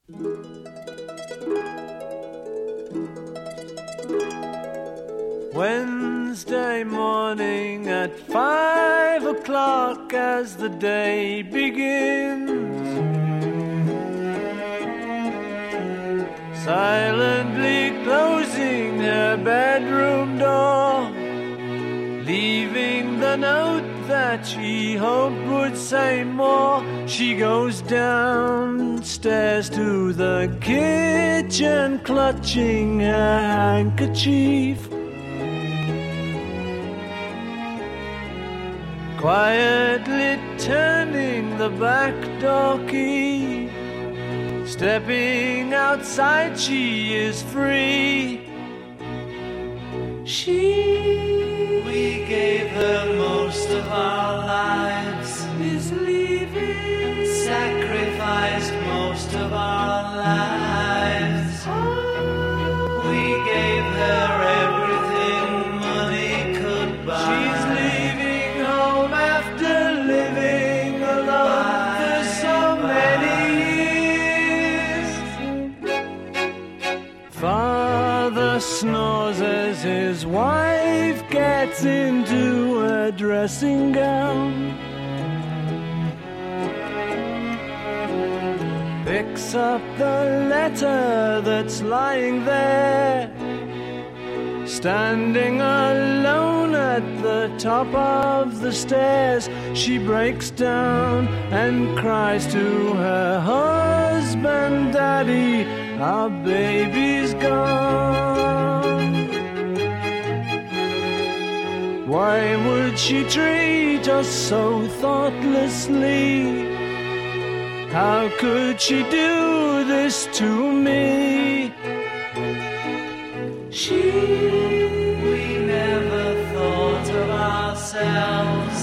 Wednesday morning at 5 o'clock as the day begins, silently closing her bedroom door, leaving the note that she hoped would say more. She goes downstairs to the kitchen, clutching her handkerchief, quietly turning the back door key. Stepping outside, she is free. We gave her most of our lives, is leaving, sacrificed most of our lives. We gave her everything money could buy. She's leaving home after living alone for so many years. Father snores as his wife gets into a dressing gown, picks up the letter that's lying there. Standing alone at the top of the stairs, she breaks down and cries to her husband, "Daddy, our baby's gone." Why would she treat us so thoughtlessly? How could she do this to me? We never thought of ourselves,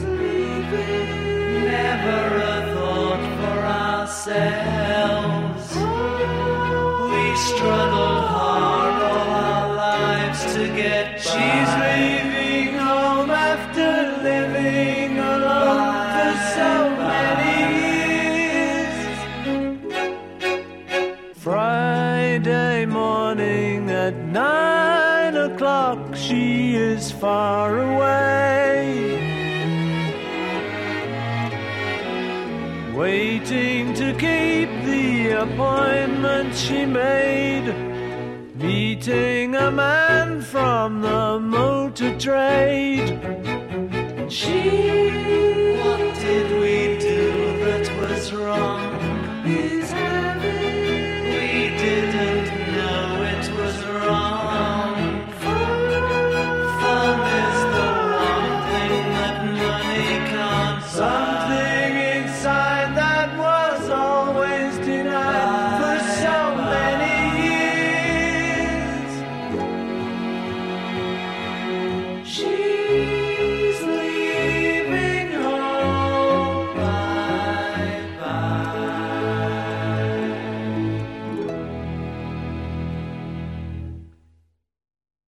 never a thought for ourselves. We struggled hard all our lives to get by. She's leaving home after living alone for so many years. Friday morning at 9 o'clock, she is far away, waiting to keep the appointment she made, meeting a man from the motor trade. What did we do that was wrong?